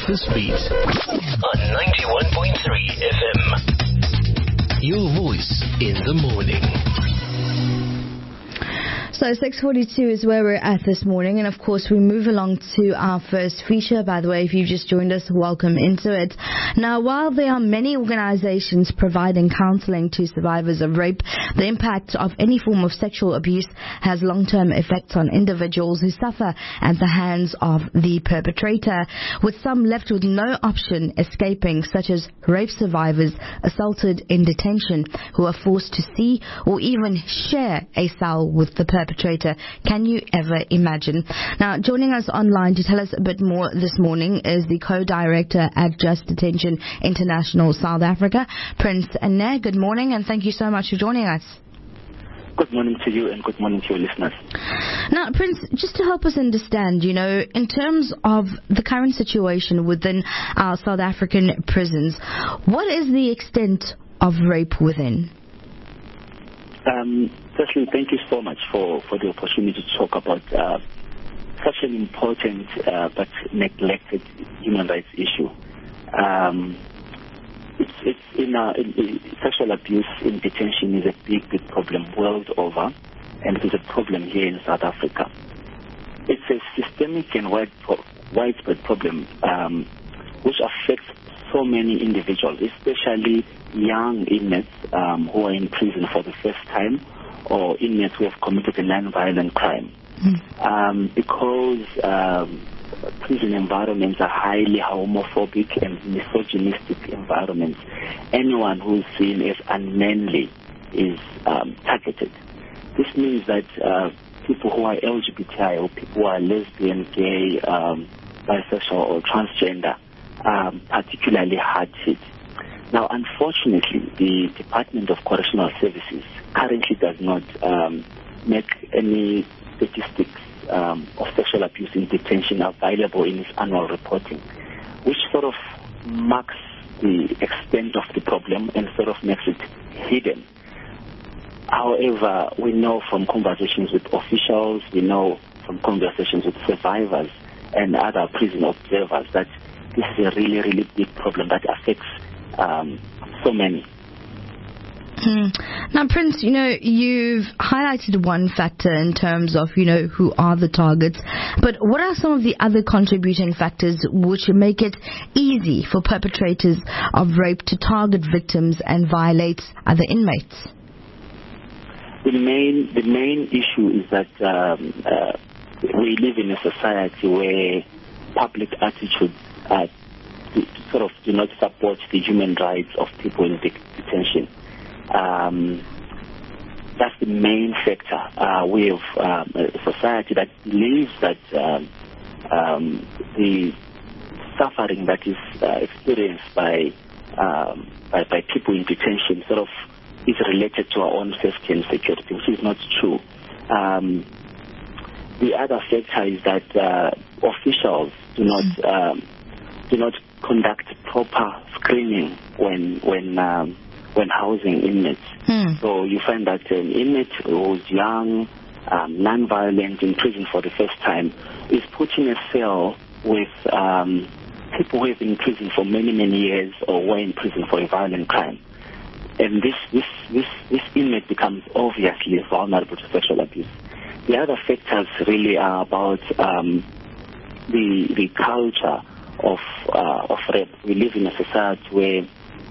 Breakfast Beat on 91.3 FM. Your voice in the morning. So 6:42 is where we're at this morning, and of course we move along to our first feature. By the way, if you've just joined us, welcome into it. Now, while there are many organizations providing counseling to survivors of rape, the impact of any form of sexual abuse has long-term effects on individuals who suffer at the hands of the perpetrator, with some left with no option escaping, such as rape survivors assaulted in detention who are forced to see or even share a cell with the perpetrator. Can you ever imagine? Now, joining us online to tell us a bit more this morning is the co-director at Just Detention International South Africa, Prince Ane. Good morning, and thank you so much for joining us. Good morning to you, and good morning to your listeners. Now, Prince, just to help us understand, in terms of the current situation within our South African prisons, what is the extent of rape within? Firstly, thank you so much for the opportunity to talk about such an important but neglected human rights issue. Sexual abuse in detention is a big problem world over, and it is a problem here in South Africa. It's a systemic and widespread problem which affects so many individuals, especially young inmates who are in prison for the first time, or inmates who have committed a non-violent crime. Because prison environments are highly homophobic and misogynistic environments, anyone who is seen as unmanly is targeted. This means that people who are LGBTI, or people who are lesbian, gay, bisexual, or transgender are particularly hard hit. Now, unfortunately, the Department of Correctional Services currently does not make any statistics of sexual abuse in detention available in its annual reporting, which sort of marks the extent of the problem and sort of makes it hidden. However, we know from conversations with officials, we know from conversations with survivors and other prison observers that this is a really, really big problem that affects so many. Now, Prince, you've highlighted one factor in terms of, who are the targets, but what are some of the other contributing factors which make it easy for perpetrators of rape to target victims and violate other inmates? The main issue is that we live in a society where public attitudes sort of do not support the human rights of people in detention. That's the main factor. We have a society that believes that the suffering that is experienced by people in detention sort of is related to our own safety and security, which is not true. The other factor is that officials do not conduct proper screening when housing inmates. So you find that an inmate who's young, non-violent, in prison for the first time is put in a cell with people who have been in prison for many, many years or were in prison for a violent crime. And this inmate becomes obviously vulnerable to sexual abuse. The other factors really are about the culture of rape. We live in a society where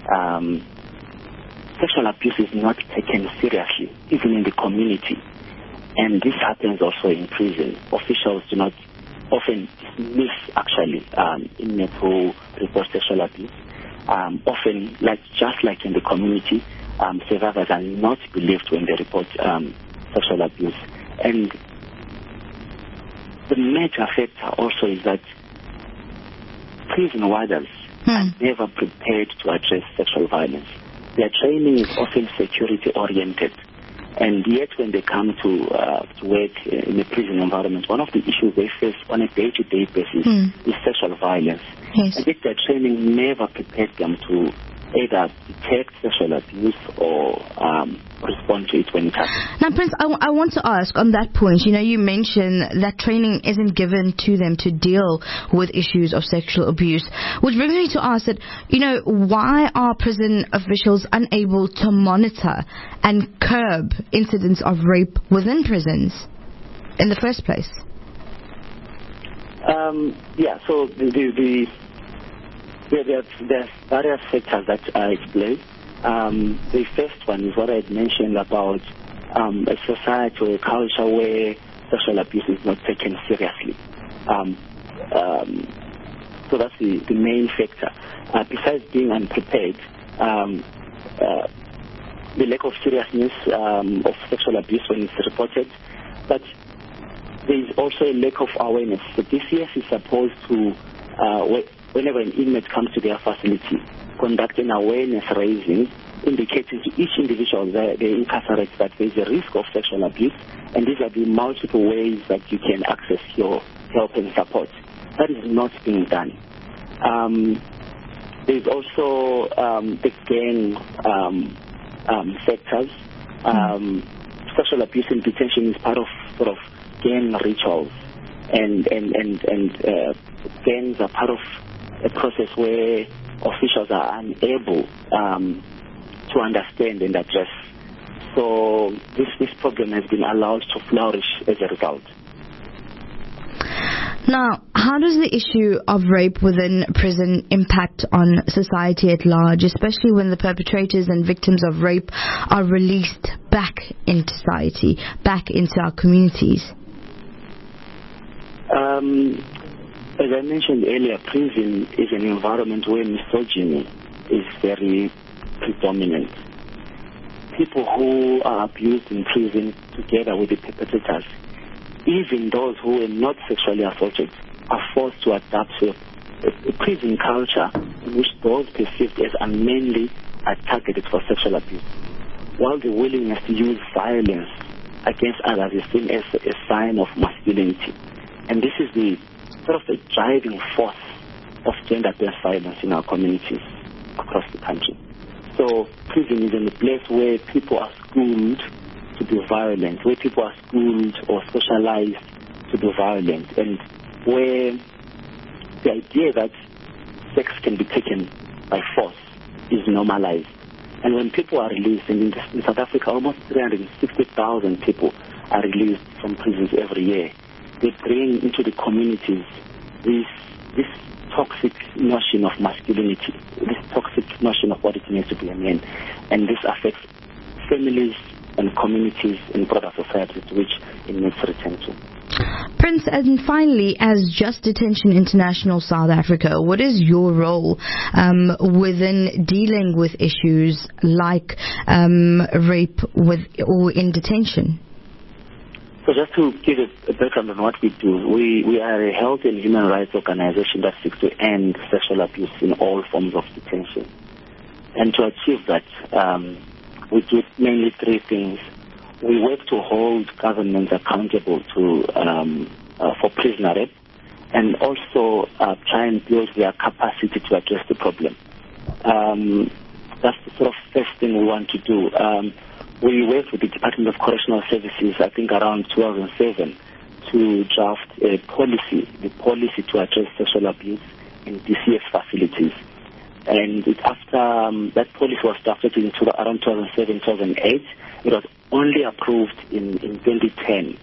sexual abuse is not taken seriously, even in the community. And this happens also in prison. Officials do not often dismiss, actually, inmates who report sexual abuse. Often, just like in the community, survivors are not believed when they report sexual abuse. And the major factor also is that prison wardens are never prepared to address sexual violence. Their training is often security-oriented, and yet when they come to work in a prison environment, one of the issues they face on a day-to-day basis is sexual violence. Yes. And yet their training never prepared them to either detect sexual abuse or respond to it when it happens. Now, Prince, I want to ask on that point, you mentioned that training isn't given to them to deal with issues of sexual abuse, which brings me to ask that, why are prison officials unable to monitor and curb incidents of rape within prisons in the first place? So there's various factors that are at play. The first one is what I had mentioned about a society or a culture where sexual abuse is not taken seriously. So that's the main factor. Besides being unprepared, the lack of seriousness of sexual abuse when it's reported, but there is also a lack of awareness. So DCS is supposed to, whenever an inmate comes to their facility, conduct an awareness raising, indicating to each individual they incarcerate that there is a risk of sexual abuse, and these are the multiple ways that you can access your help and support. That is not being done. There is also the gang factors. Sexual abuse in detention is part of sort of gang rituals, and gangs are part of a process where officials are unable to understand and address. So this problem has been allowed to flourish as a result. Now, how does the issue of rape within prison impact on society at large, especially when the perpetrators and victims of rape are released back into society, back into our communities? As I mentioned earlier, prison is an environment where misogyny is very predominant. People who are abused in prison together with the perpetrators, even those who are not sexually assaulted, are forced to adapt to a prison culture in which those perceived as unmanly are targeted for sexual abuse, while the willingness to use violence against others is seen as a sign of masculinity. And this is the sort of a driving force of gender-based violence in our communities across the country. So prison is a place where people are schooled to be violent, where people are schooled or socialized to be violent, and where the idea that sex can be taken by force is normalized. And when people are released, and in South Africa, almost 360,000 people are released from prisons every year, they bring into the communities this toxic notion of masculinity, this toxic notion of what it means to be a man. And this affects families and communities and broader society to which inmates return to. Prince, and finally, as Just Detention International South Africa, what is your role within dealing with issues like rape or in detention? So just to give a background on what we do, we are a health and human rights organization that seeks to end sexual abuse in all forms of detention. And to achieve that, we do mainly three things. We work to hold governments accountable for prisoner rape, and also try and build their capacity to address the problem. That's the sort of first thing we want to do. We worked with the Department of Correctional Services, I think around 2007, to draft a policy, the policy to address sexual abuse in DCS facilities. And after that policy was drafted in around 2007, 2008, it was only approved in 2010.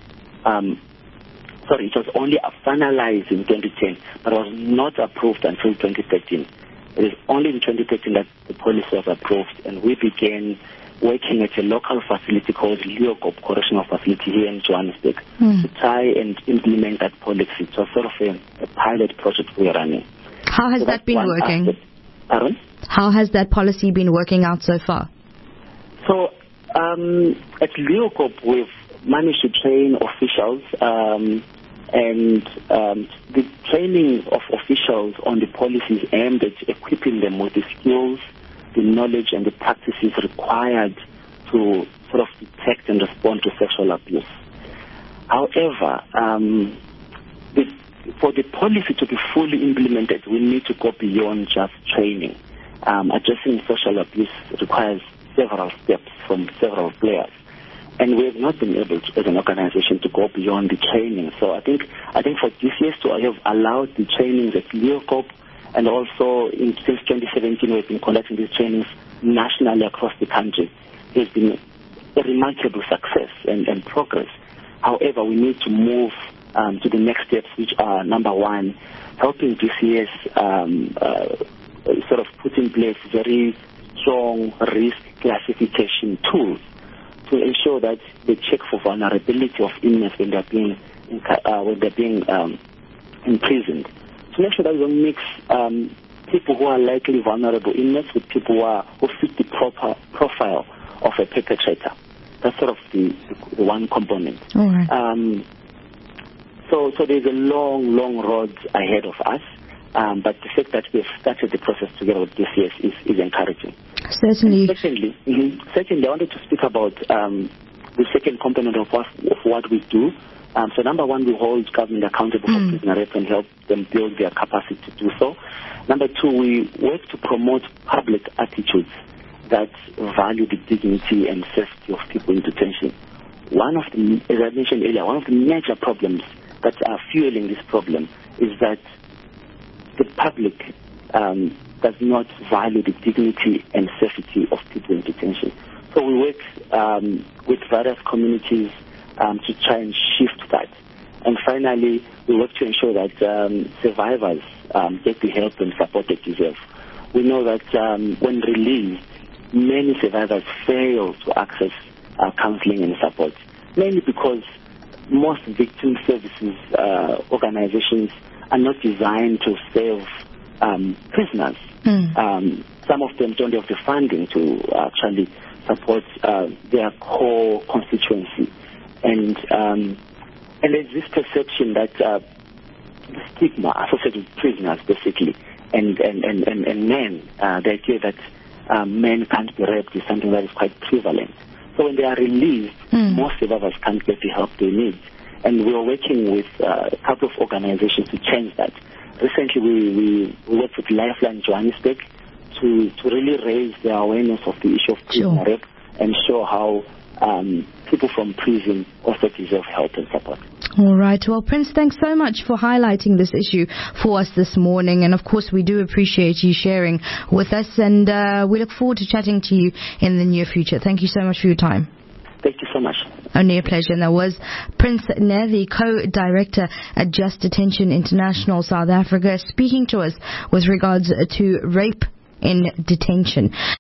It was only finalized in 2010, but was not approved until 2013. It is only in 2013 that the policy was approved, and we began working at a local facility called Leeuwkop Correctional Facility here in Johannesburg to try and implement that policy. It was sort of a pilot project we are running. How has that been working? How has that policy been working out so far? So at Leeuwkop, we've managed to train officials, and the training of officials on the policies aimed at equipping them with the skills, the knowledge and the practices required to sort of detect and respond to sexual abuse. However, for the policy to be fully implemented, we need to go beyond just training. addressing social abuse requires several steps from several players. And we have not been able to, as an organization, to go beyond the training. So I think for DCS to have allowed the trainings at LEOCOP, and also since 2017 we've been conducting these trainings nationally across the country, has been a remarkable success and progress. However, we need to move to the next steps, which are, number one, helping DCS sort of put in place very strong risk classification tools to ensure that they check for vulnerability of inmates when they're being imprisoned. To make sure that we don't mix people who are likely vulnerable inmates with people who fit the proper profile of a perpetrator. That's sort of the one component. All right. So there's a long road ahead of us, but the fact that we've started the process together with DCS is encouraging. Certainly. Secondly, I wanted to speak about the second component of what we do. So number one, we hold government accountable for prisoner rape and help them build their capacity to do so. Number two, we work to promote public attitudes that value the dignity and safety of people in detention. As I mentioned earlier, one of the major problems that are fueling this problem is that the public does not value the dignity and safety of people in detention. So we work with various communities to try and shift that. And finally, we work to ensure that survivors get the help and support they deserve. We know that when released, many survivors fail to access counseling and support, mainly because most victim services organizations are not designed to serve prisoners. Some of them don't have the funding to actually support their core constituency. And there's this perception that the stigma associated with prisoners, basically, and men, the idea that men can't be raped is something that is quite prevalent. So when they are released, most survivors can't get the help they need. And we are working with a couple of organizations to change that. Recently, we worked with Lifeline Johannesburg to really raise the awareness of the issue of prisoner rape and show how people from prison also deserve help and support. All right. Well, Prince, thanks so much for highlighting this issue for us this morning. And, of course, we do appreciate you sharing with us. And we look forward to chatting to you in the near future. Thank you so much for your time. Thank you so much. Only a pleasure. And that was Prince Nair, the co-director at Just Detention International South Africa, speaking to us with regards to rape in detention.